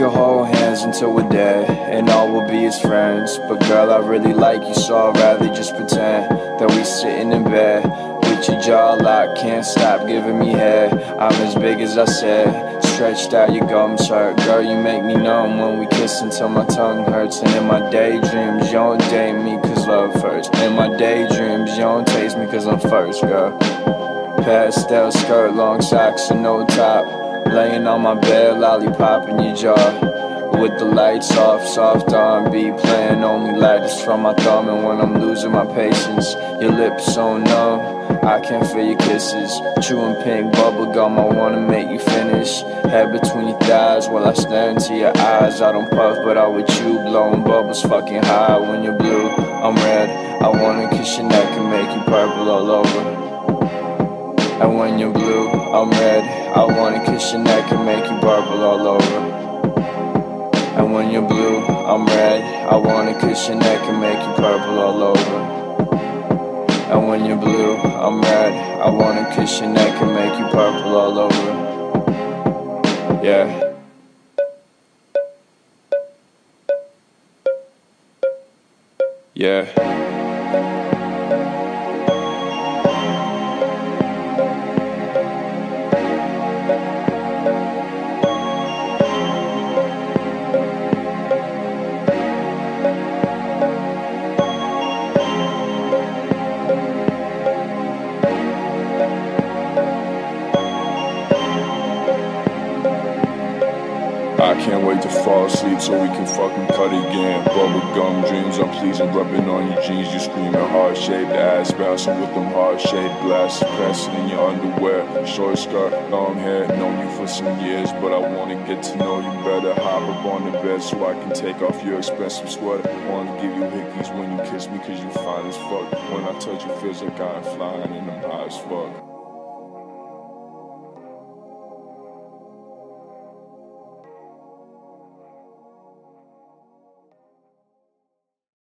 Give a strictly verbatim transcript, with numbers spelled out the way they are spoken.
could hold hands until we're dead, and all we'll be is friends. But girl, I really like you, so I'd rather just pretend that we sitting in bed with your jaw locked, can't stop giving me head. I'm as big as I said, stretched out, your gums hurt. Girl, you make me numb when we kiss until my tongue hurts. And in my daydreams, you don't date me cause love hurts. In my daydreams, you don't taste me cause I'm first, girl. Pastel skirt, long socks and no top, laying on my bed, lollipop in your jaw. With the lights off, soft R and B playing, only lightest from my thumb. And when I'm losing my patience, your lips so numb, I can't feel your kisses. Chewing pink bubblegum, I wanna make you finish. Head between your thighs while I stare into your eyes. I don't puff, but I with you, blowing bubbles fucking high. When you're blue, I'm red, I wanna kiss your neck and make you purple all over. And when you're blue, I'm red, I wanna kiss your neck and make you purple all over. And when you're blue, I'm red, I wanna kiss your neck and make you purple all over. And when you're blue, I'm red, I wanna kiss your neck and make you purple all over. Yeah. Yeah. I can't wait to fall asleep so we can fucking cut again. Bubblegum dreams, I'm pleasing, rubbing on your jeans. You screaming heart-shaped ass, bouncing with them heart-shaped glasses, pressing in your underwear. Short skirt, long hair, known you for some years, but I wanna get to know you better. Hop up on the bed so I can take off your expensive sweater. Wanna give you hickeys when you kiss me cause you fine as fuck. When I touch you feels like I'm flying and I'm high as fuck.